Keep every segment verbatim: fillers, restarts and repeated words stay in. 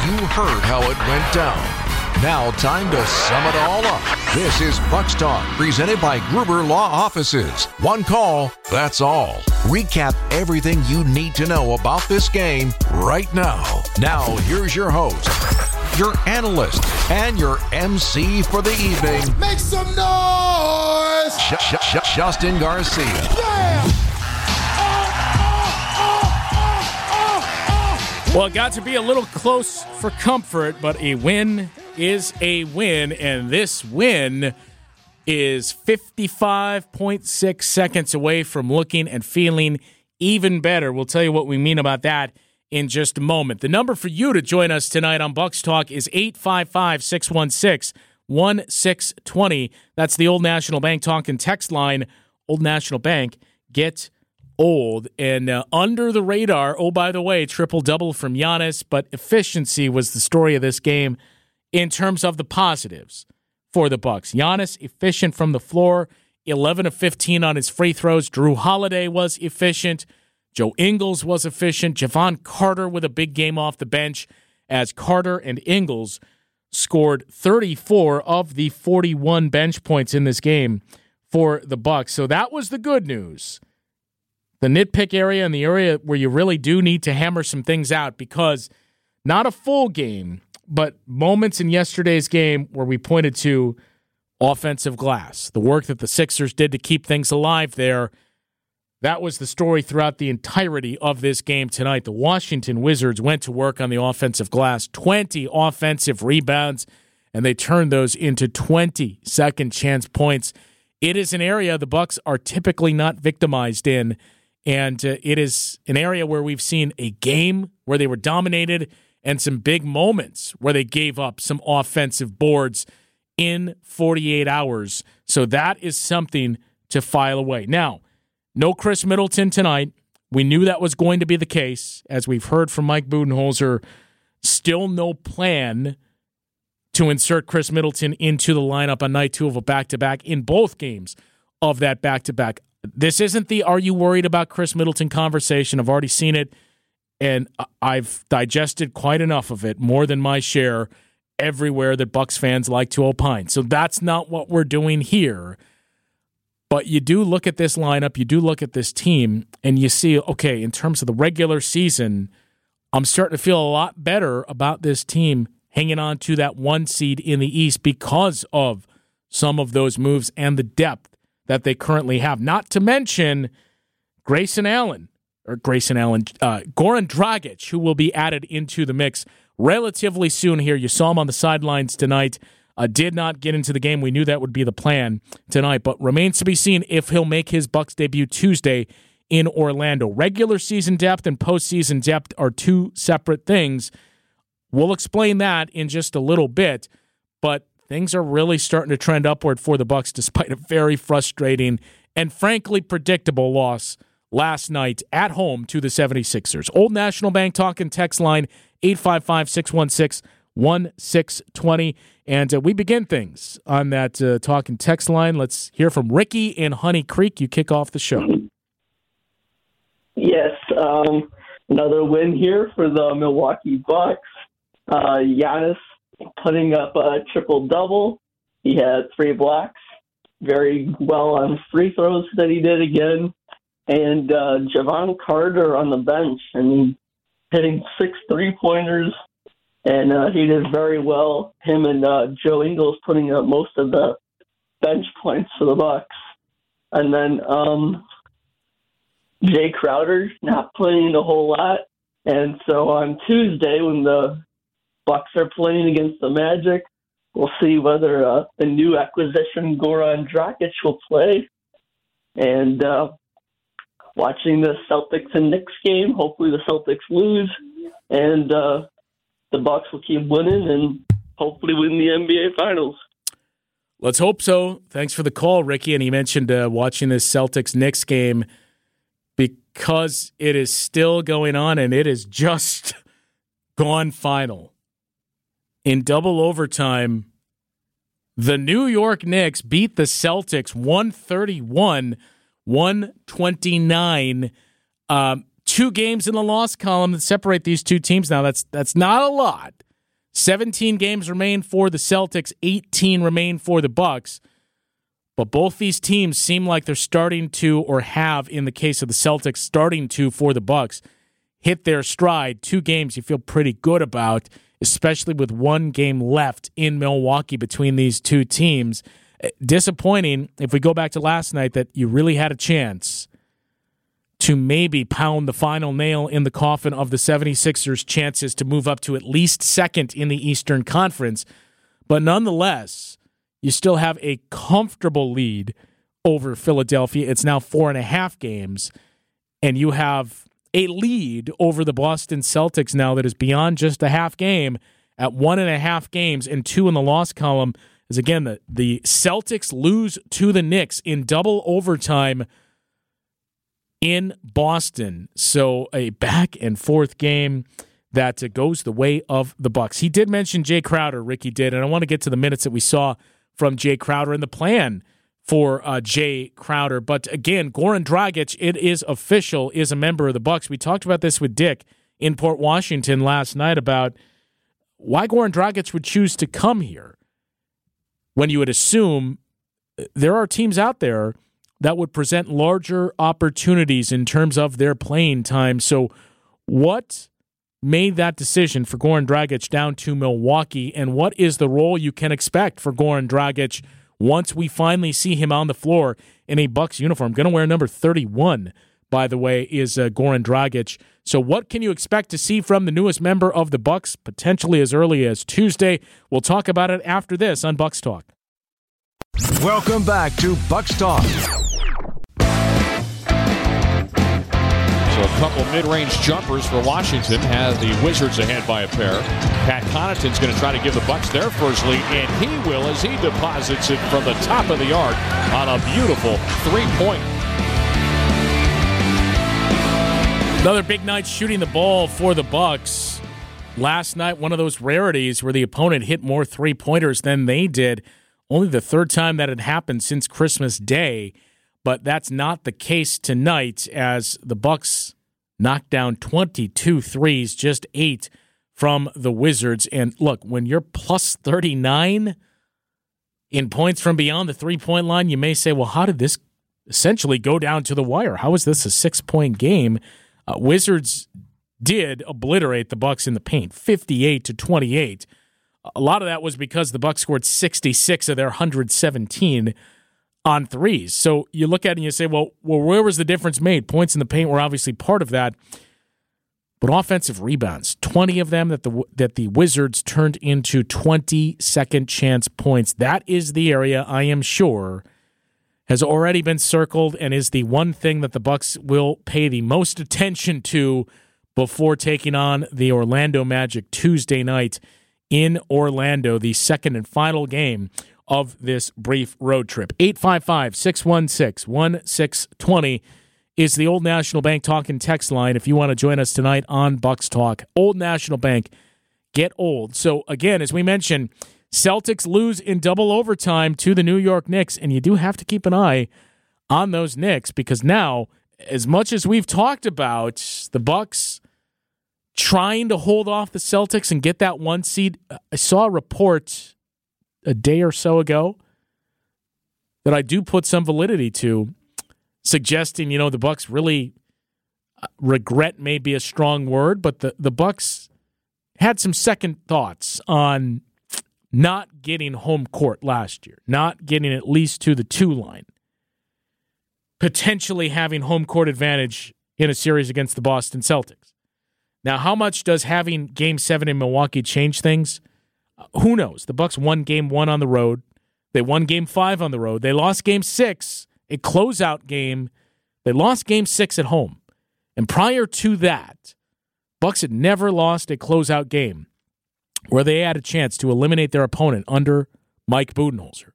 You heard how it went down. Now time to sum it all up. This is Bucks Talk, presented by Gruber Law Offices. One call, that's all. Recap everything you need to know about this game right now. Now, here's your host, your analyst, and your M C for the evening. Make some noise! Sh- sh- sh- Justin Garcia. Yeah! Well, it got to be a little close for comfort, but a win is a win, and this win is fifty-five point six seconds away from looking and feeling even better. We'll tell you what we mean about that in just a moment. The number for you to join us tonight on Bucks Talk is eight five five, six one six, one six two zero. That's the Old National Bank talk and text line. Old National Bank, get old. And uh, under the radar, oh, by the way, triple-double from Giannis, but efficiency was the story of this game in terms of the positives for the Bucks. Giannis, efficient from the floor, eleven of fifteen on his free throws. Drew Holiday was efficient. Joe Ingles was efficient. Javon Carter with a big game off the bench, as Carter and Ingles scored thirty-four of the forty-one bench points in this game for the Bucks. So that was the good news. The nitpick area and the area where you really do need to hammer some things out, because not a full game, but moments in yesterday's game where we pointed to offensive glass, the work that the Sixers did to keep things alive there. That was the story throughout the entirety of this game tonight. The Washington Wizards went to work on the offensive glass, twenty offensive rebounds, and they turned those into twenty second chance points. It is an area the Bucks are typically not victimized in, and uh, it is an area where we've seen a game where they were dominated and some big moments where they gave up some offensive boards in forty-eight hours. So that is something to file away. Now, no Chris Middleton tonight. We knew that was going to be the case. As we've heard from Mike Budenholzer, still no plan to insert Chris Middleton into the lineup on night two of a back-to-back in both games of that back-to-back. This isn't the are you worried about Chris Middleton conversation. I've already seen it, and I've digested quite enough of it, more than my share, everywhere that Bucks fans like to opine. So that's not what we're doing here. But you do look at this lineup, you do look at this team, and you see, okay, in terms of the regular season, I'm starting to feel a lot better about this team hanging on to that one seed in the East because of some of those moves and the depth that they currently have. Not to mention Grayson Allen, or Grayson Allen, uh, Goran Dragic, who will be added into the mix relatively soon here. You saw him on the sidelines tonight. Uh, did not get into the game. We knew that would be the plan tonight, but remains to be seen if he'll make his Bucks debut Tuesday in Orlando. Regular season depth and postseason depth are two separate things. We'll explain that in just a little bit, but things are really starting to trend upward for the Bucks despite a very frustrating and frankly predictable loss last night at home to the seventy-sixers. Old National Bank talk and text line eight five five, six one six, one six two zero. And uh, we begin things on that uh, talk and text line. Let's hear from Ricky in Honey Creek. You kick off the show. Yes, um, another win here for the Milwaukee Bucks. Uh, Giannis putting up a triple-double. He had three blocks, very well on free throws that he did again. And uh, Javon Carter on the bench, and hitting six three-pointers, and uh, he did very well. Him and uh, Joe Ingles putting up most of the bench points for the Bucks. And then um, Jay Crowder not playing a whole lot. And so on Tuesday, when the Bucks are playing against the Magic, we'll see whether uh, the new acquisition Goran Dragic will play. And uh, watching the Celtics and Knicks game, hopefully the Celtics lose, and uh, the Bucks will keep winning and hopefully win the N B A Finals. Let's hope so. Thanks for the call, Ricky. And he mentioned uh, watching this Celtics-Knicks game because it is still going on and it is just gone final. In double overtime, the New York Knicks beat the Celtics one thirty-one, one twenty-nine. Um, two games in the loss column that separate these two teams now. That's that's not a lot. seventeen games remain for the Celtics, eighteen remain for the Bucks. But both these teams seem like they're starting to, or have, in the case of the Celtics, starting to, for the Bucks, hit their stride. Two games you feel pretty good about, especially with one game left in Milwaukee between these two teams. Disappointing, if we go back to last night, that you really had a chance to maybe pound the final nail in the coffin of the seventy-sixers' chances to move up to at least second in the Eastern Conference. But nonetheless, you still have a comfortable lead over Philadelphia. It's now four and a half games, and you have a lead over the Boston Celtics now that is beyond just a half game at one and a half games and two in the loss column. As again, the, the Celtics lose to the Knicks in double overtime in Boston. So a back and forth game that uh, goes the way of the Bucks. He did mention Jay Crowder, Ricky did, and I want to get to the minutes that we saw from Jay Crowder and the plan for uh, Jay Crowder. But again, Goran Dragic, it is official, is a member of the Bucks. We talked about this with Dick in Port Washington last night about why Goran Dragic would choose to come here when you would assume there are teams out there that would present larger opportunities in terms of their playing time. So what made that decision for Goran Dragic down to Milwaukee, and what is the role you can expect for Goran Dragic once we finally see him on the floor in a Bucks uniform? Going to wear number thirty-one, by the way, is uh, Goran Dragic. So what can you expect to see from the newest member of the Bucks, potentially as early as Tuesday? We'll talk about it after this on Bucks Talk. Welcome back to Bucks Talk. So a couple mid-range jumpers for Washington have the Wizards ahead by a pair. Pat Connaughton's going to try to give the Bucks their first lead, and he will as he deposits it from the top of the arc on a beautiful three-point. Another big night shooting the ball for the Bucks. Last night, one of those rarities where the opponent hit more three-pointers than they did. Only the third time that had happened since Christmas Day. But that's not the case tonight, as the Bucks knocked down twenty-two threes, just eight from the Wizards. And look, when you're plus thirty-nine in points from beyond the three-point line, you may say, well, how did this essentially go down to the wire? How is this a six-point game? Uh, Wizards did obliterate the Bucks in the paint, fifty-eight to twenty-eight. A lot of that was because the Bucks scored sixty-six of their one hundred seventeen on threes. So you look at it and you say, well, well, where was the difference made? Points in the paint were obviously part of that. But offensive rebounds, twenty of them that the that the Wizards turned into twenty second chance points. That is the area, I am sure, has already been circled and is the one thing that the Bucks will pay the most attention to before taking on the Orlando Magic Tuesday night in Orlando, the second and final game of this brief road trip. eight five five, six one six, one six two zero is the Old National Bank talk and text line if you want to join us tonight on Bucks Talk. Old National Bank, get old. So again, as we mentioned, Celtics lose in double overtime to the New York Knicks, and you do have to keep an eye on those Knicks, because now, as much as we've talked about the Bucks trying to hold off the Celtics and get that one seed, I saw a report a day or so ago that I do put some validity to, suggesting, you know, the Bucks really, regret may be a strong word, but the, the Bucks had some second thoughts on not getting home court last year, not getting at least to the two line, potentially having home court advantage in a series against the Boston Celtics. Now, how much does having Game seven in Milwaukee change things? Who knows? The Bucks won game one on the road. They won game five on the road. They lost game six, a closeout game. They lost game six at home. And prior to that, Bucks had never lost a closeout game where they had a chance to eliminate their opponent under Mike Budenholzer.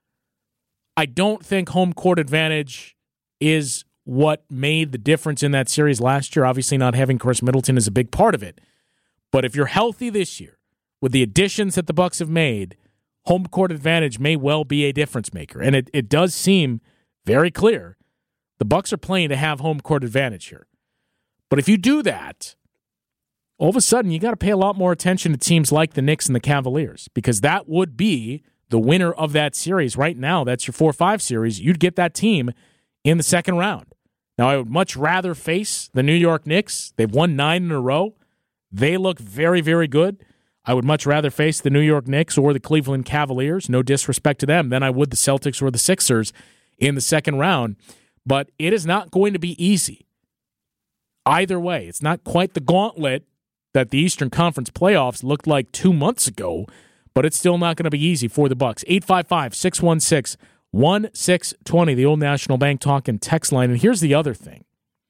I don't think home court advantage is what made the difference in that series last year. Obviously, not having Chris Middleton is a big part of it. But if you're healthy this year, with the additions that the Bucks have made, home court advantage may well be a difference maker. And it, it does seem very clear the Bucks are playing to have home court advantage here. But if you do that, all of a sudden you got to pay a lot more attention to teams like the Knicks and the Cavaliers, because that would be the winner of that series. Right now, that's your four five series. You'd get that team in the second round. Now, I would much rather face the New York Knicks. They've won nine in a row. They look very, very good. I would much rather face the New York Knicks or the Cleveland Cavaliers, no disrespect to them, than I would the Celtics or the Sixers in the second round. But it is not going to be easy. Either way, it's not quite the gauntlet that the Eastern Conference playoffs looked like two months ago, but it's still not going to be easy for the Bucks. eight five five, six one six, one six two zero, the Old National Bank talk and text line. And here's the other thing.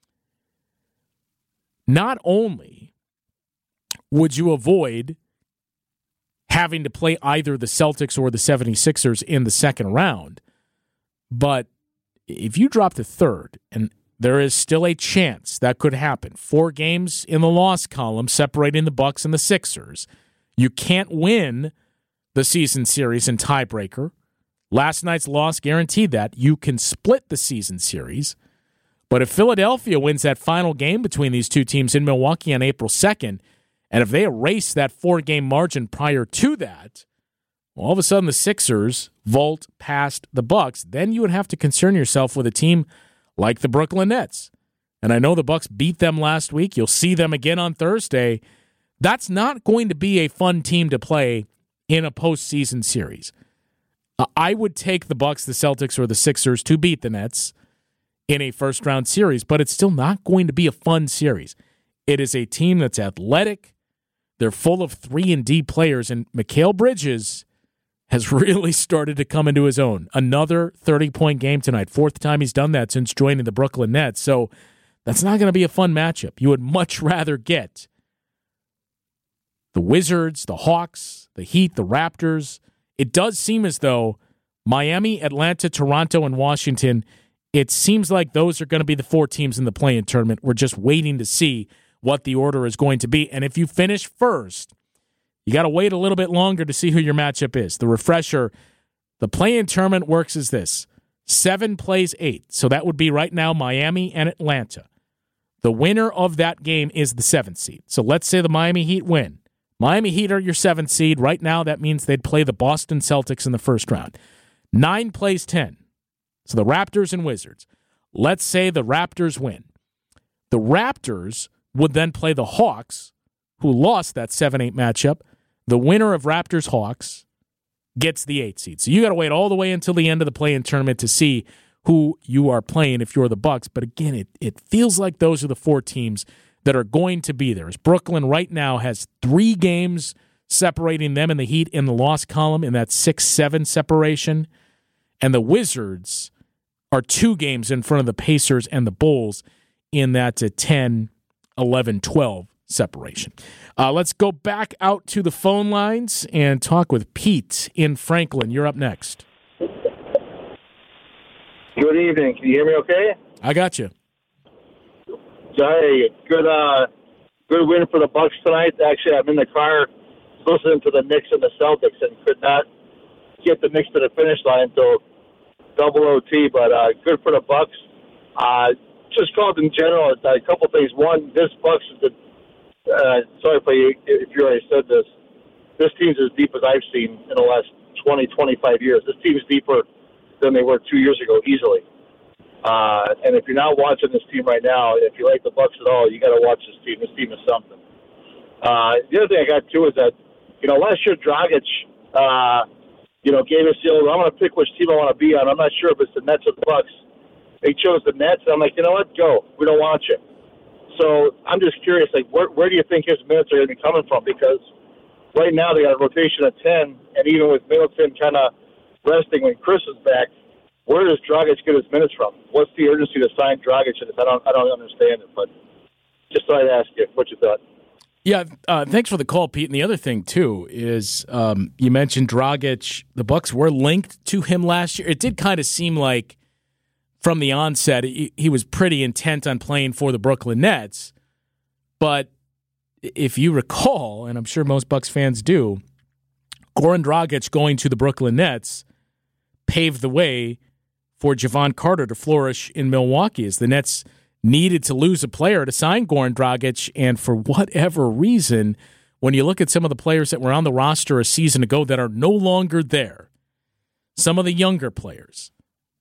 Not only would you avoid having to play either the Celtics or the seventy-sixers in the second round, but if you drop to third, and there is still a chance that could happen, four games in the loss column separating the Bucks and the Sixers, you can't win the season series in tiebreaker. Last night's loss guaranteed that. You can split the season series. But if Philadelphia wins that final game between these two teams in Milwaukee on April second, and if they erase that four-game margin prior to that, well, all of a sudden the Sixers vault past the Bucks. Then you would have to concern yourself with a team like the Brooklyn Nets. And I know the Bucks beat them last week. You'll see them again on Thursday. That's not going to be a fun team to play in a postseason series. Uh, I would take the Bucks, the Celtics, or the Sixers to beat the Nets in a first-round series, but it's still not going to be a fun series. It is a team that's athletic. They're full of three and D players, and Mikal Bridges has really started to come into his own. Another thirty-point game tonight. Fourth time he's done that since joining the Brooklyn Nets. So that's not going to be a fun matchup. You would much rather get the Wizards, the Hawks, the Heat, the Raptors. It does seem as though Miami, Atlanta, Toronto, and Washington, it seems like those are going to be the four teams in the play-in tournament. We're just waiting to see what the order is going to be. And if you finish first, you got to wait a little bit longer to see who your matchup is. The refresher, the play-in tournament works as this. Seven plays eight. So that would be right now Miami and Atlanta. The winner of that game is the seventh seed. So let's say the Miami Heat win. Miami Heat are your seventh seed. Right now, that means they'd play the Boston Celtics in the first round. Nine plays ten. So the Raptors and Wizards. Let's say the Raptors win. The Raptors would then play the Hawks, who lost that seven eight matchup. The winner of Raptors-Hawks gets the eight seed. So you got to wait all the way until the end of the play-in tournament to see who you are playing if you're the Bucks. But again, it, it feels like those are the four teams that are going to be there. As Brooklyn right now has three games separating them and the Heat in the loss column in that six seven separation. And the Wizards are two games in front of the Pacers and the Bulls in that ten, eleven, twelve separation. Uh, let's go back out to the phone lines and talk with Pete in Franklin. You're up next. Good evening. Can you hear me okay? I got you. Hey, good uh, good win for the Bucks tonight. Actually, I'm in the car listening to the Knicks and the Celtics and could not get the Knicks to the finish line until double O T, but uh, good for the Bucks. Uh, just called in general, a couple things. One, this Bucks is the uh, sorry if, I, if you already said this. This team's as deep as I've seen in the last twenty, twenty-five years. This team's deeper than they were two years ago, easily. Uh, and if you're not watching this team right now, if you like the Bucks at all, you got to watch this team. This team is something. Uh, the other thing I got too is that, you know, last year Dragic, uh, you know, gave us the old, I'm going to pick which team I want to be on. I'm not sure if it's the Nets or the Bucks. They chose the Nets. I'm like, you know what? Go. We don't want you. So I'm just curious, like, where, where do you think his minutes are going to be coming from? Because right now they got a rotation of ten, and even with Middleton kind of resting when Chris is back, where does Dragic get his minutes from? What's the urgency to sign Dragic in this? I don't, I don't understand it, but just thought I'd ask you what you thought. Yeah, uh, thanks for the call, Pete. And the other thing, too, is um, you mentioned Dragic. The Bucks were linked to him last year. It did kind of seem like from the onset he, he was pretty intent on playing for the Brooklyn Nets. But if you recall, and I'm sure most Bucks fans do, Goran Dragic going to the Brooklyn Nets paved the way for Javon Carter to flourish in Milwaukee as the Nets needed to lose a player to sign Goran Dragic, and for whatever reason, when you look at some of the players that were on the roster a season ago that are no longer there, some of the younger players,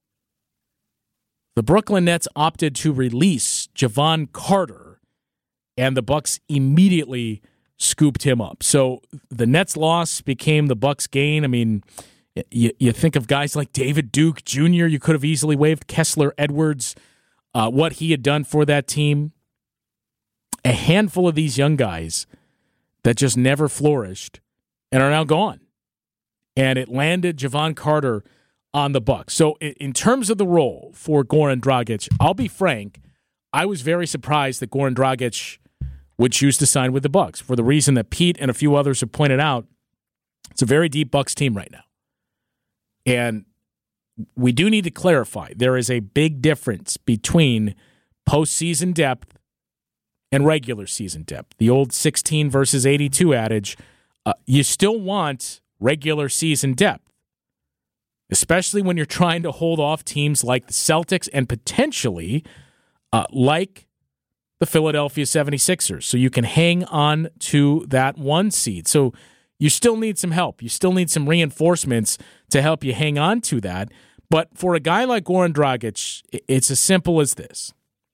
the Brooklyn Nets opted to release Javon Carter, and the Bucks immediately scooped him up. So the Nets' loss became the Bucks' gain. I mean, you, you think of guys like David Duke Junior You could have easily waived Kessler Edwards, uh, what he had done for that team. A handful of these young guys that just never flourished and are now gone. And it landed Javon Carter on the Bucks. So in terms of the role for Goran Dragic, I'll be frank, I was very surprised that Goran Dragic would choose to sign with the Bucks for the reason that Pete and a few others have pointed out. It's a very deep Bucks team right now. And we do need to clarify, there is a big difference between postseason depth and regular season depth. The old sixteen versus eighty-two adage, uh, you still want regular season depth, especially when you're trying to hold off teams like the Celtics and potentially uh, like the Philadelphia seventy-sixers, so you can hang on to that one seed. So you still need some help. You still need some reinforcements to help you hang on to that. But for a guy like Goran Dragic, it's as simple as this.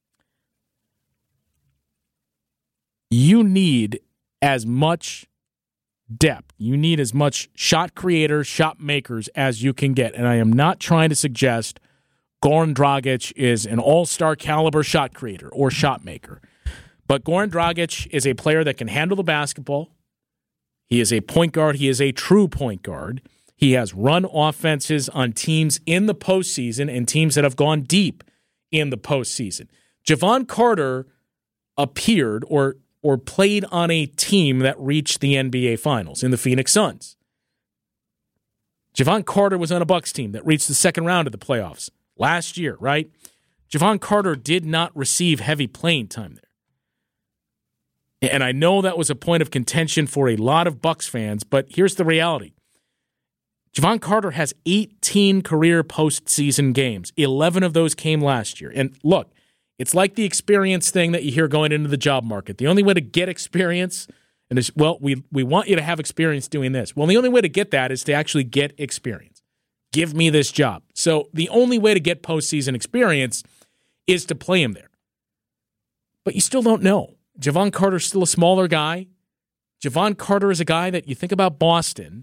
You need as much depth. You need as much shot creators, shot makers as you can get. And I am not trying to suggest Goran Dragic is an all-star caliber shot creator or shot maker. But Goran Dragic is a player that can handle the basketball. He is a point guard. He is a true point guard. He has run offenses on teams in the postseason and teams that have gone deep in the postseason. Javon Carter appeared or or played on a team that reached the N B A Finals in the Phoenix Suns. Javon Carter was on a Bucks team that reached the second round of the playoffs last year, right? Javon Carter did not receive heavy playing time there. And I know that was a point of contention for a lot of Bucks fans, but here's the reality. Javon Carter has eighteen career postseason games. eleven of those came last year. And look, it's like the experience thing that you hear going into the job market. The only way to get experience, and is, well, we, we want you to have experience doing this. Well, the only way to get that is to actually get experience. Give me this job. So the only way to get postseason experience is to play him there. But you still don't know. Javon Carter's still a smaller guy. Javon Carter is a guy that you think about Boston.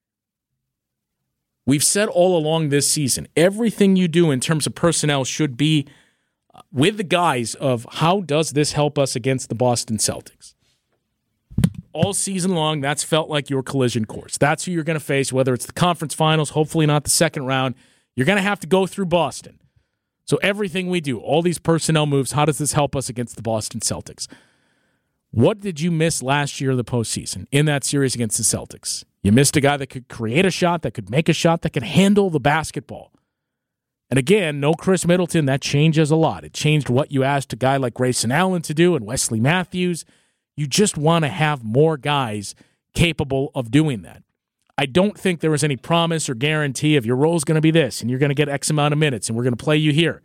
We've said all along this season, everything you do in terms of personnel should be with the guise of how does this help us against the Boston Celtics. All season long, that's felt like your collision course. That's who you're going to face, whether it's the conference finals, hopefully not the second round. You're going to have to go through Boston. So everything we do, all these personnel moves, how does this help us against the Boston Celtics? What did you miss last year in the postseason in that series against the Celtics? You missed a guy that could create a shot, that could make a shot, that could handle the basketball. And again, no Chris Middleton, that changes a lot. It changed what you asked a guy like Grayson Allen to do and Wesley Matthews. You just want to have more guys capable of doing that. I don't think there was any promise or guarantee of your role is going to be this and you're going to get X amount of minutes and we're going to play you here.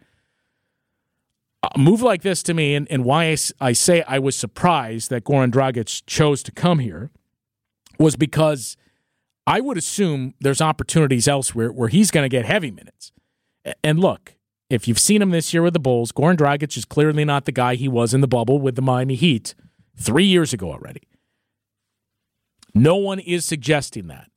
A move like this to me, and, and why I, I say I was surprised that Goran Dragic chose to come here, was because I would assume there's opportunities elsewhere where he's going to get heavy minutes. And look, if you've seen him this year with the Bulls, Goran Dragic is clearly not the guy he was in the bubble with the Miami Heat three years ago already. No one is suggesting that.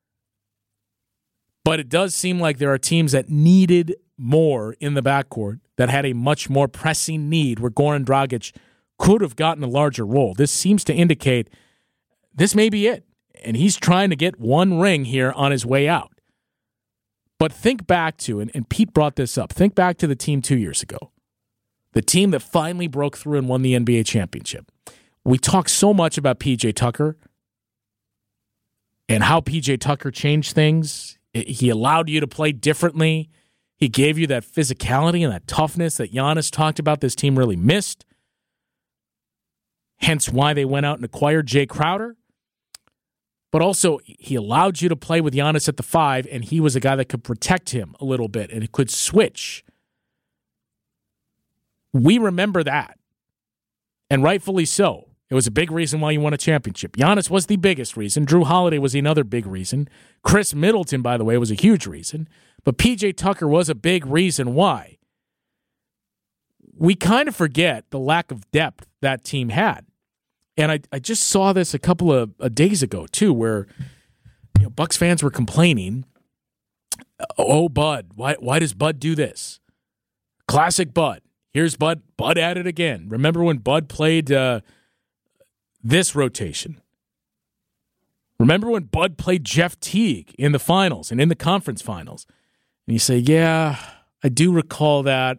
But it does seem like there are teams that needed more in the backcourt, that had a much more pressing need where Goran Dragic could have gotten a larger role. This seems to indicate this may be it. And he's trying to get one ring here on his way out. But think back to, and, and Pete brought this up, think back to the team two years ago. The team that finally broke through and won the N B A championship. We talk so much about P J Tucker and how P J Tucker changed things. He allowed you to play differently. He gave you that physicality and that toughness that Giannis talked about this team really missed. Hence why they went out and acquired Jay Crowder. But also, he allowed you to play with Giannis at the five, and he was a guy that could protect him a little bit and it could switch. We remember that, and rightfully so. It was a big reason why you won a championship. Giannis was the biggest reason. Drew Holiday was another big reason. Chris Middleton, by the way, was a huge reason. But P J Tucker was a big reason why. We kind of forget the lack of depth that team had. And I, I just saw this a couple of uh, days ago, too, where you know, Bucks fans were complaining, oh, Bud, why, why does Bud do this? Classic Bud. Here's Bud. Bud at it again. Remember when Bud played... Uh, this rotation. Remember when Bud played Jeff Teague in the finals and in the conference finals? And you say, yeah, I do recall that.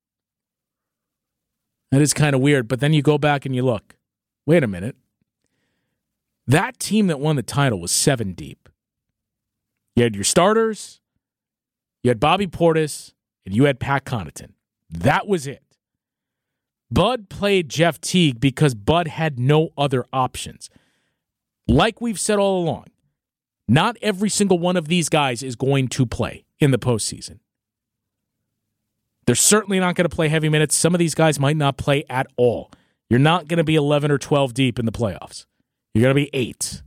That is kind of weird. But then you go back and you look. Wait a minute. That team that won the title was seven deep. You had your starters, you had Bobby Portis, and you had Pat Connaughton. That was it. Bud played Jeff Teague because Bud had no other options. Like we've said all along, not every single one of these guys is going to play in the postseason. They're certainly not going to play heavy minutes. Some of these guys might not play at all. You're not going to be eleven or twelve deep in the playoffs. You're going to be eight.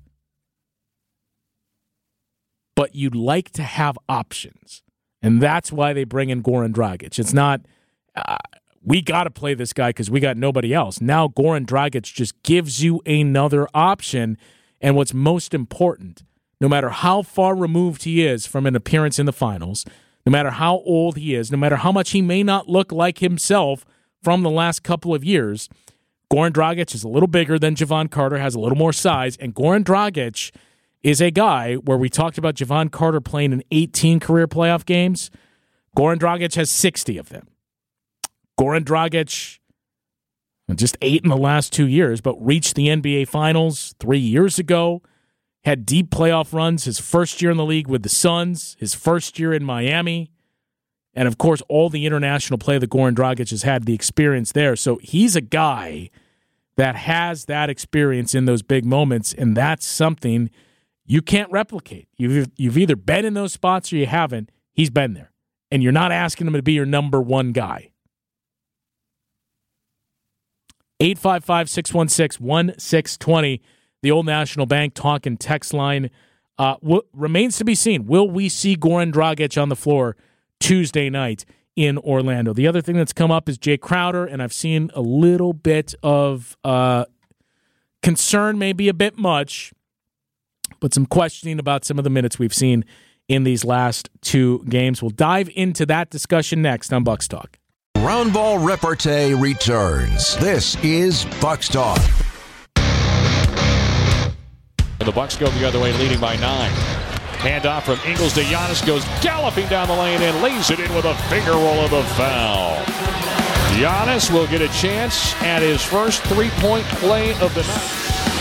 But you'd like to have options. And that's why they bring in Goran Dragic. It's not... Uh, we got to play this guy because we got nobody else. Now Goran Dragic just gives you another option. And what's most important, no matter how far removed he is from an appearance in the finals, no matter how old he is, no matter how much he may not look like himself from the last couple of years, Goran Dragic is a little bigger than Javon Carter, has a little more size, and Goran Dragic is a guy where we talked about Javon Carter playing in eighteen career playoff games. Goran Dragic has sixty of them. Goran Dragic, just eight in the last two years, but reached the N B A Finals three years ago, had deep playoff runs his first year in the league with the Suns, his first year in Miami, and, of course, all the international play that Goran Dragic has had, the experience there. So he's a guy that has that experience in those big moments, and that's something you can't replicate. You've, you've either been in those spots or you haven't. He's been there, and you're not asking him to be your number one guy. eight five five, six one six, one six two zero, the Old National Bank talk and text line. Uh, w- remains to be seen. Will we see Goran Dragic on the floor Tuesday night in Orlando? The other thing that's come up is Jay Crowder, and I've seen a little bit of uh, concern, maybe a bit much, but some questioning about some of the minutes we've seen in these last two games. We'll dive into that discussion next on Bucks Talk. Round ball repartee returns. This is Bucks Talk. The Bucks go the other way, leading by nine. Handoff from Ingles to Giannis, goes galloping down the lane and lays it in with a finger roll of the foul. Giannis will get a chance at his first three-point play of the night.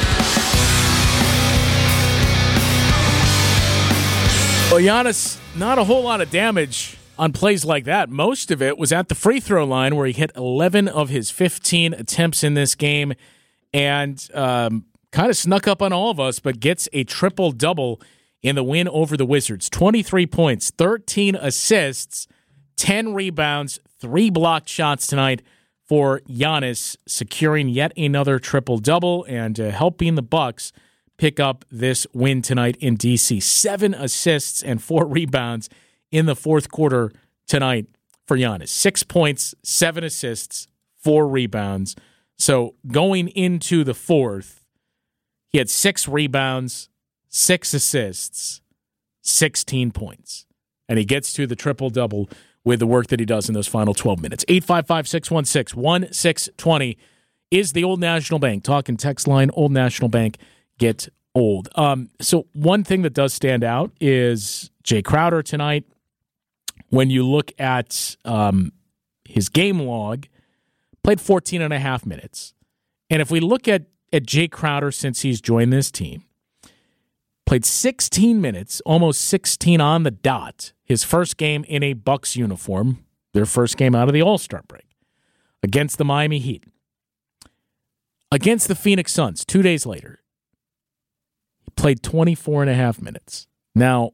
Well, Giannis, not a whole lot of damage on plays like that. Most of it was at the free throw line where he hit eleven of his fifteen attempts in this game and um, kind of snuck up on all of us, but gets a triple-double in the win over the Wizards. twenty-three points, thirteen assists, ten rebounds, three blocked shots tonight for Giannis, securing yet another triple-double and uh, helping the Bucks pick up this win tonight in D C. Seven assists and four rebounds in the fourth quarter tonight for Giannis. Six points, seven assists, four rebounds. So going into the fourth, he had six rebounds, six assists, sixteen points. And he gets to the triple-double with the work that he does in those final twelve minutes. eight five five, six one six, one six two zero is the Old National Bank. Talk and text line, Old National Bank, get old. Um, so one thing that does stand out is Jay Crowder tonight. When you look at um, his game log, played fourteen and a half minutes. And if we look at, at Jay Crowder since he's joined this team, played sixteen minutes, almost sixteen on the dot, his first game in a Bucks uniform, their first game out of the All-Star break, against the Miami Heat. Against the Phoenix Suns, two days later, he played twenty-four and a half minutes. Now,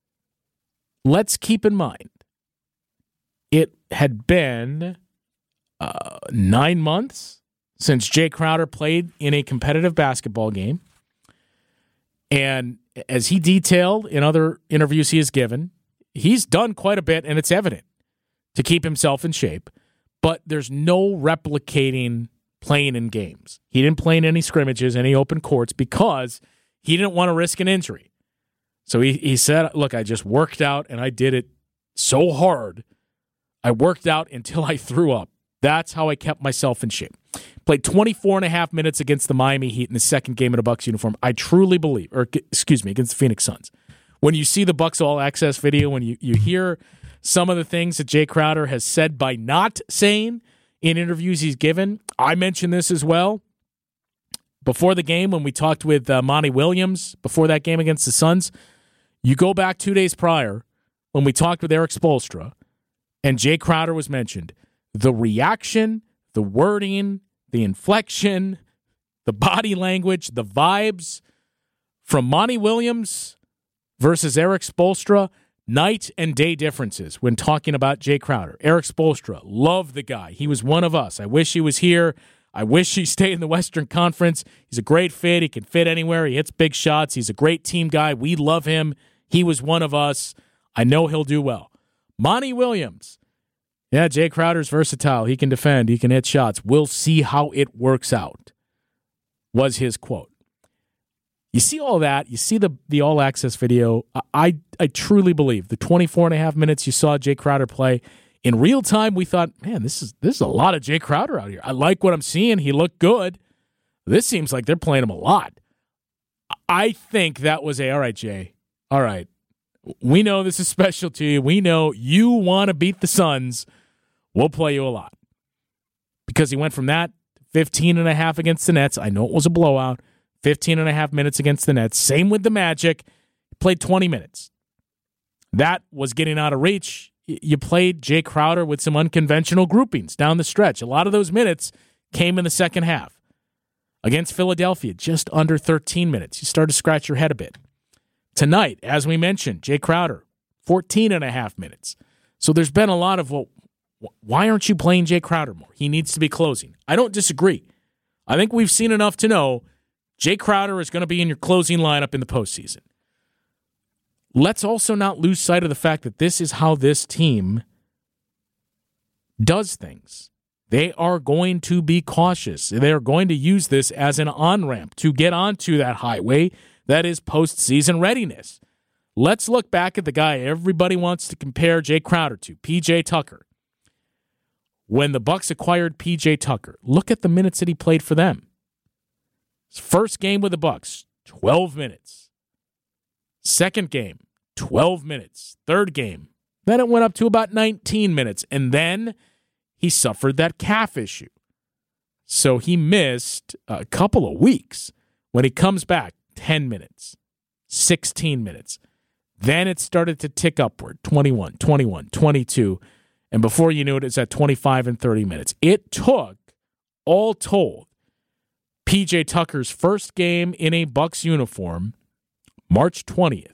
let's keep in mind, it had been uh, nine months since Jay Crowder played in a competitive basketball game. And as he detailed in other interviews he has given, he's done quite a bit, and it's evident, to keep himself in shape. But there's no replicating playing in games. He didn't play in any scrimmages, any open courts, because he didn't want to risk an injury. So he, he said, look, I just worked out, and I did it so hard. I worked out until I threw up. That's how I kept myself in shape. Played twenty-four and a half minutes against the Miami Heat in the second game in a Bucks uniform. I truly believe, or excuse me, against the Phoenix Suns. When you see the Bucks All Access video, when you, you hear some of the things that Jay Crowder has said by not saying in interviews he's given, I mentioned this as well. Before the game, when we talked with uh, Monty Williams, before that game against the Suns, you go back two days prior when we talked with Eric Spoelstra, and Jay Crowder was mentioned. The reaction, the wording, the inflection, the body language, the vibes from Monty Williams versus Eric Spoelstra, night and day differences when talking about Jay Crowder. Eric Spoelstra, love the guy. He was one of us. I wish he was here. I wish he stayed in the Western Conference. He's a great fit. He can fit anywhere. He hits big shots. He's a great team guy. We love him. He was one of us. I know he'll do well. Monty Williams. Yeah, Jay Crowder's versatile. He can defend. He can hit shots. We'll see how it works out, was his quote. You see all that. You see the, the all-access video. I, I truly believe the twenty-four and a half minutes you saw Jay Crowder play, in real time, we thought, man, this is this is a lot of Jay Crowder out here. I like what I'm seeing. He looked good. This seems like they're playing him a lot. I think that was a, all right, Jay, all right. We know this is special to you. We know you want to beat the Suns. We'll play you a lot. Because he went from that fifteen and a half against the Nets. I know it was a blowout. fifteen and a half minutes against the Nets. Same with the Magic. Played twenty minutes. That was getting out of reach. You played Jay Crowder with some unconventional groupings down the stretch. A lot of those minutes came in the second half. Against Philadelphia, just under thirteen minutes. You start to scratch your head a bit. Tonight, as we mentioned, Jay Crowder, fourteen and a half minutes. So there's been a lot of, well, why aren't you playing Jay Crowder more? He needs to be closing. I don't disagree. I think we've seen enough to know Jay Crowder is going to be in your closing lineup in the postseason. Let's also not lose sight of the fact that this is how this team does things. They are going to be cautious. They're going to use this as an on-ramp to get onto that highway that is postseason readiness. Let's look back at the guy everybody wants to compare Jay Crowder to, P J Tucker. When the Bucks acquired P J Tucker, look at the minutes that he played for them. His first game with the Bucks, twelve minutes. Second game, twelve minutes. Third game, then it went up to about nineteen minutes. And then he suffered that calf issue. So he missed a couple of weeks. When he comes back, ten minutes, sixteen minutes. Then it started to tick upward, twenty-one, twenty-one, twenty-two. And before you knew it, it's at twenty-five and thirty minutes. It took, all told, P J Tucker's first game in a Bucks uniform, March twentieth.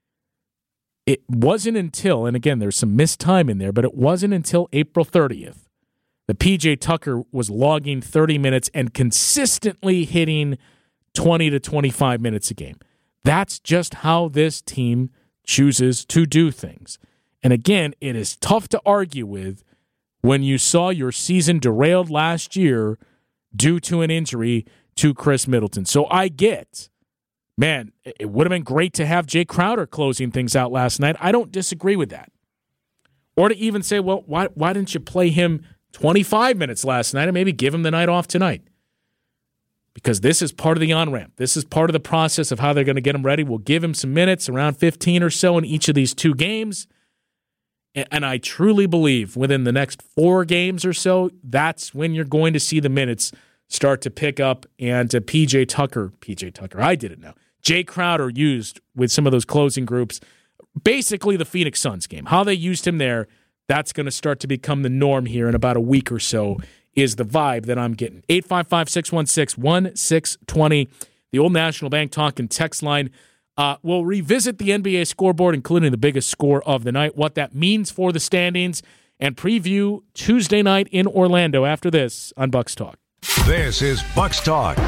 It wasn't until, and again, there's some missed time in there, but it wasn't until April thirtieth that P J Tucker was logging thirty minutes and consistently hitting twenty to twenty-five minutes a game. That's just how this team chooses to do things. And again, it is tough to argue with when you saw your season derailed last year due to an injury to Chris Middleton. So I get, man, it would have been great to have Jay Crowder closing things out last night. I don't disagree with that. Or to even say, well, why why didn't you play him twenty-five minutes last night and maybe give him the night off tonight? Because this is part of the on-ramp. This is part of the process of how they're going to get him ready. We'll give him some minutes, around fifteen or so in each of these two games. And I truly believe within the next four games or so, that's when you're going to see the minutes start to pick up. And uh, P J Tucker, P J Tucker, I did it now. Jay Crowder used with some of those closing groups, basically the Phoenix Suns game. How they used him there, that's going to start to become the norm here in about a week or so, is the vibe that I'm getting. eight five five, six one six, one six two zero, the Old National Bank talk and text line. Uh, we'll revisit the N B A scoreboard, including the biggest score of the night, what that means for the standings, and preview Tuesday night in Orlando after this on Bucks Talk. This is Bucks Talk.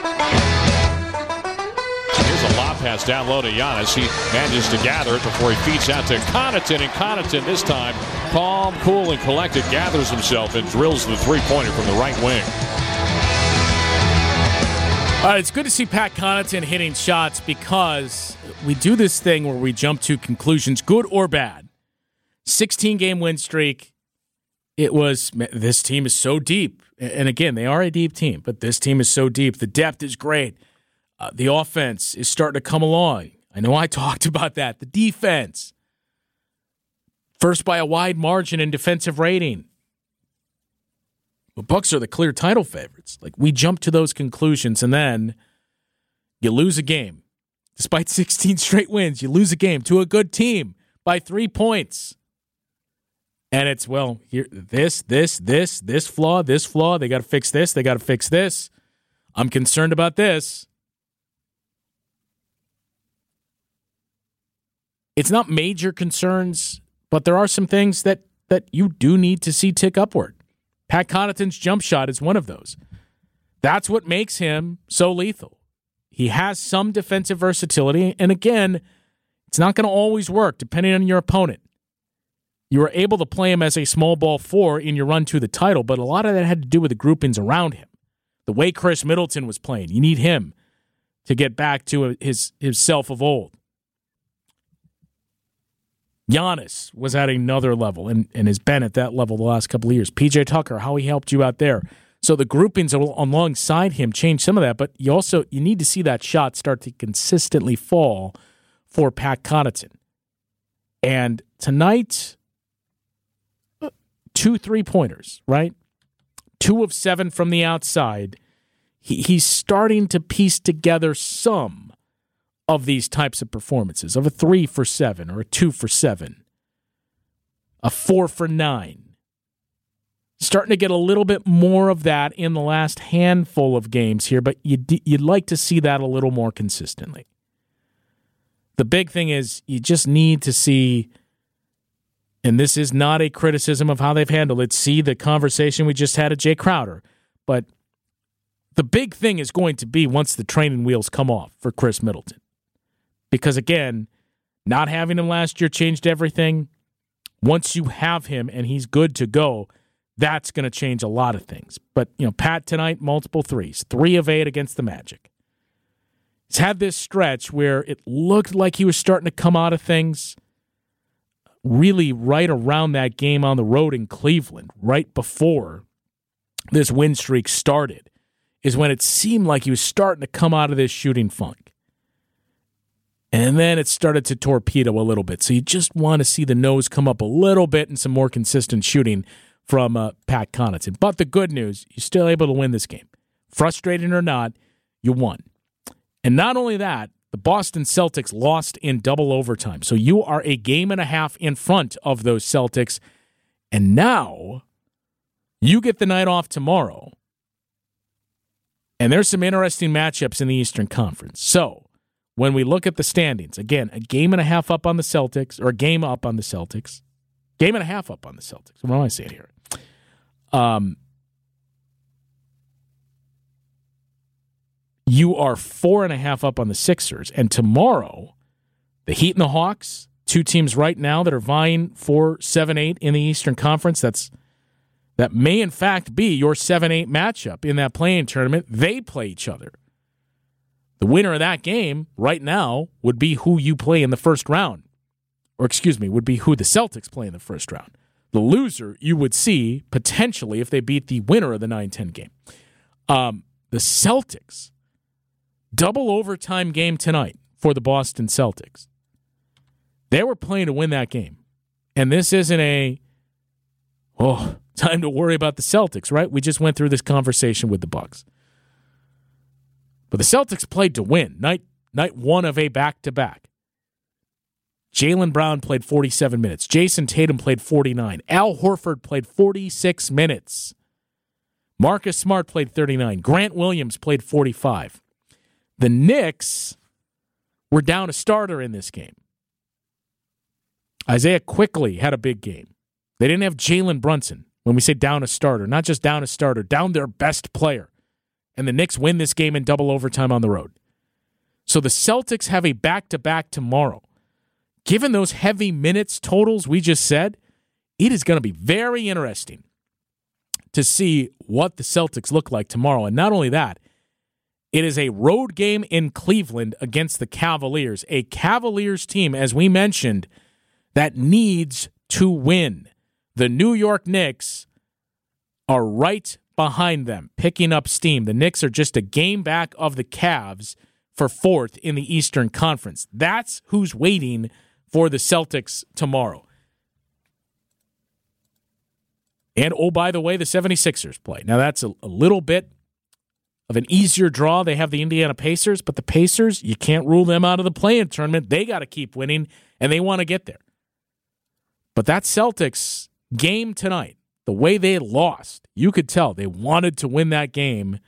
Here's a lob pass down low to Giannis. He manages to gather it before he feeds out to Connaughton, and Connaughton this time, calm, cool, and collected, gathers himself and drills the three-pointer from the right wing. All right, it's good to see Pat Connaughton hitting shots because we do this thing where we jump to conclusions, good or bad. sixteen-game win streak. It was, this team is so deep. And again, they are a deep team, but this team is so deep. The depth is great. Uh, the offense is starting to come along. I know I talked about that. The defense, first by a wide margin in defensive rating. The Bucks are the clear title favorites. Like, we jump to those conclusions, and then you lose a game. Despite sixteen straight wins, you lose a game to a good team by three points. And it's, well, here, this, this, this, this flaw, this flaw. They got to fix this. They got to fix this. I'm concerned about this. It's not major concerns, but there are some things that, that you do need to see tick upward. Pat Connaughton's jump shot is one of those. That's what makes him so lethal. He has some defensive versatility, and again, it's not going to always work depending on your opponent. You were able to play him as a small ball four in your run to the title, but a lot of that had to do with the groupings around him. The way Chris Middleton was playing, you need him to get back to his, his self of old. Giannis was at another level and, and has been at that level the last couple of years. P J Tucker, how he helped you out there. So the groupings alongside him changed some of that, but you also you need to see that shot start to consistently fall for Pat Connaughton. And tonight, two three-pointers, right? Two of seven from the outside. He, he's starting to piece together some of these types of performances, of a three for seven or a two for seven, a four for nine. Starting to get a little bit more of that in the last handful of games here, but you'd, you'd like to see that a little more consistently. The big thing is you just need to see, and this is not a criticism of how they've handled it, see the conversation we just had at Jay Crowder, but the big thing is going to be once the training wheels come off for Chris Middleton. Because again, not having him last year changed everything. Once you have him and he's good to go, that's going to change a lot of things. But, you know, Pat tonight, multiple threes. Three of eight against the Magic. He's had this stretch where it looked like he was starting to come out of things really right around that game on the road in Cleveland, right before this win streak started, is when it seemed like he was starting to come out of this shooting funk. And then it started to torpedo a little bit. So you just want to see the nose come up a little bit and some more consistent shooting from uh, Pat Connaughton. But the good news, you're still able to win this game. Frustrating or not, you won. And not only that, the Boston Celtics lost in double overtime. So you are a game and a half in front of those Celtics. And now you get the night off tomorrow. And there's some interesting matchups in the Eastern Conference. So when we look at the standings, again, a game and a half up on the Celtics, or a game up on the Celtics, game and a half up on the Celtics. What am I saying here? Um, you are four and a half up on the Sixers, and tomorrow, the Heat and the Hawks, two teams right now that are vying for seven eight in the Eastern Conference. That's that may in fact be your seven eight matchup in that play-in tournament. They play each other. The winner of that game right now would be who you play in the first round. Or excuse me, would be who the Celtics play in the first round. The loser you would see potentially if they beat the winner of the nine ten game. Um, the Celtics, double overtime game tonight for the Boston Celtics. They were playing to win that game. And this isn't a, oh, time to worry about the Celtics, right? We just went through this conversation with the Bucks. But the Celtics played to win. Night night one of a back-to-back. Jaylen Brown played forty-seven minutes. Jason Tatum played forty-nine. Al Horford played forty-six minutes. Marcus Smart played thirty-nine. Grant Williams played forty-five. The Knicks were down a starter in this game. Isaiah Quickley had a big game. They didn't have Jalen Brunson. When we say down a starter, not just down a starter, down their best player. And the Knicks win this game in double overtime on the road. So the Celtics have a back-to-back tomorrow. Given those heavy minutes totals we just said, it is going to be very interesting to see what the Celtics look like tomorrow. And not only that, it is a road game in Cleveland against the Cavaliers, a Cavaliers team, as we mentioned, that needs to win. The New York Knicks are right behind them, picking up steam. The Knicks are just a game back of the Cavs for fourth in the Eastern Conference. That's who's waiting for the Celtics tomorrow. And, oh, by the way, the seventy-sixers play. Now, that's a, a little bit of an easier draw. They have the Indiana Pacers, but the Pacers, you can't rule them out of the play-in tournament. They got to keep winning, and they want to get there. But that Celtics game tonight, the way they lost, you could tell they wanted to win that game.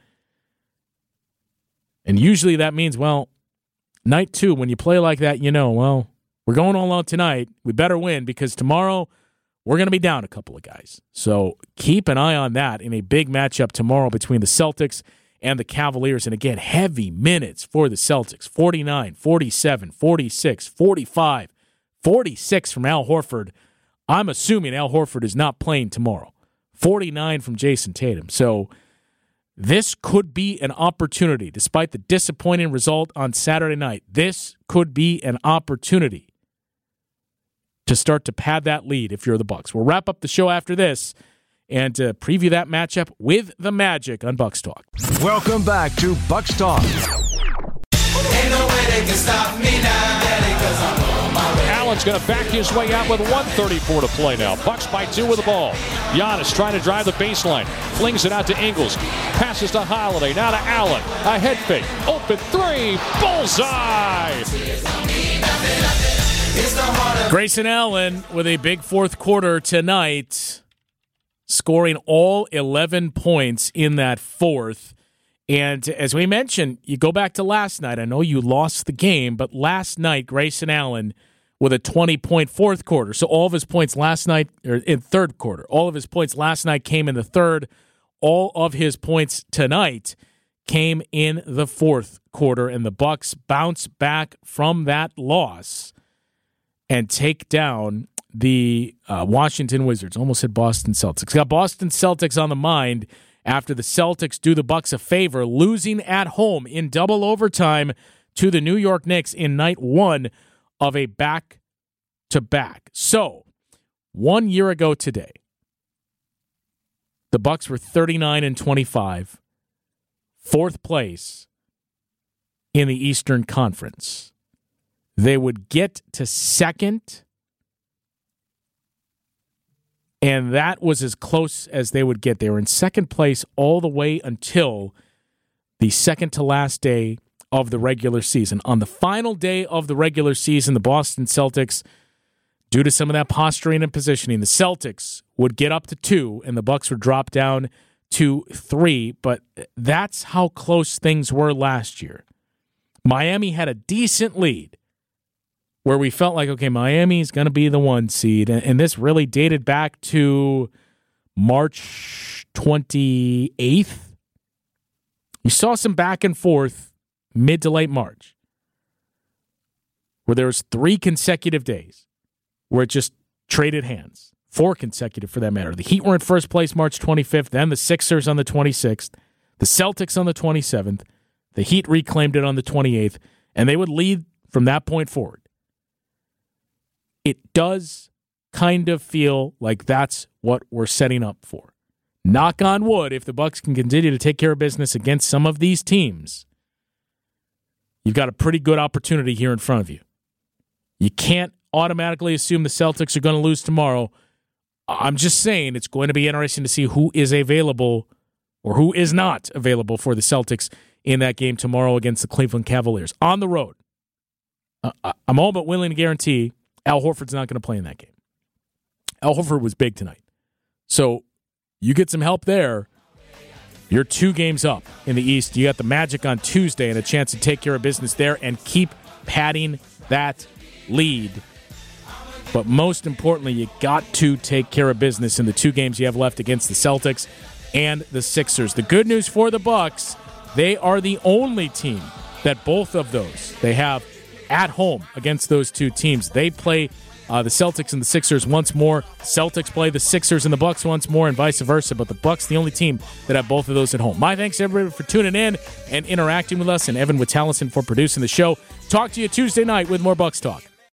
And usually that means, well, night two, when you play like that, you know, well, we're going all out tonight. We better win because tomorrow we're going to be down a couple of guys. So keep an eye on that in a big matchup tomorrow between the Celtics and the Cavaliers. And again, heavy minutes for the Celtics. forty-nine, forty-seven, forty-six, forty-five, forty-six from Al Horford. I'm assuming Al Horford is not playing tomorrow. forty-nine from Jason Tatum. So this could be an opportunity. Despite the disappointing result on Saturday night, this could be an opportunity to start to pad that lead if you're the Bucks. We'll wrap up the show after this and uh, preview that matchup with the Magic on Bucks Talk. Welcome back to Bucks Talk. Ain't no way they can stop me now, Daddy, 'cause I'm on my way. Allen's going to back his way out with one thirty-four to play now. Bucks by two with the ball. Giannis trying to drive the baseline. Flings it out to Ingles. Passes to Holiday. Now to Allen. A head fake. Open three. Bullseye. Grayson Allen with a big fourth quarter tonight, scoring all eleven points in that fourth. And as we mentioned, you go back to last night. I know you lost the game, but last night, Grayson Allen with a twenty-point fourth quarter. So all of his points last night, or in third quarter, all of his points last night came in the third. All of his points tonight came in the fourth quarter, and the Bucks bounce back from that loss and take down the uh, Washington Wizards. Almost said Boston Celtics. Got Boston Celtics on the mind after the Celtics do the Bucks a favor, losing at home in double overtime to the New York Knicks in night one of a back-to-back. So, one year ago today, the Bucks were thirty-nine and twenty-five, fourth place in the Eastern Conference. They would get to second, and that was as close as they would get. They were in second place all the way until the second to last day of the regular season. On the final day of the regular season, the Boston Celtics, due to some of that posturing and positioning, the Celtics would get up to two, and the Bucks would drop down to three. But that's how close things were last year. Miami had a decent lead, where we felt like, okay, Miami's going to be the one seed. And, and this really dated back to March twenty-eighth. You saw some back and forth mid to late March, where there was three consecutive days where it just traded hands. Four consecutive, for that matter. The Heat were in first place March twenty-fifth, then the Sixers on the twenty-sixth, the Celtics on the twenty-seventh, the Heat reclaimed it on the twenty-eighth, and they would lead from that point forward. It does kind of feel like that's what we're setting up for. Knock on wood, if the Bucks can continue to take care of business against some of these teams, you've got a pretty good opportunity here in front of you. You can't automatically assume the Celtics are going to lose tomorrow. I'm just saying it's going to be interesting to see who is available or who is not available for the Celtics in that game tomorrow against the Cleveland Cavaliers. On the road, uh, I'm all but willing to guarantee Al Horford's not going to play in that game. Al Horford was big tonight. So you get some help there. You're two games up in the East. You got the Magic on Tuesday and a chance to take care of business there and keep padding that lead But most importantly, you got to take care of business in the two games you have left against the Celtics and the Sixers. The good news for the Bucks, they are the only team that both of those they have at home against those two teams. They play uh, the Celtics and the Sixers once more. Celtics play the Sixers and the Bucks once more, and vice versa. But the Bucks, the only team that have both of those at home. My thanks to everybody for tuning in and interacting with us, and Evan Witallison for producing the show. Talk to you Tuesday night with more Bucks Talk.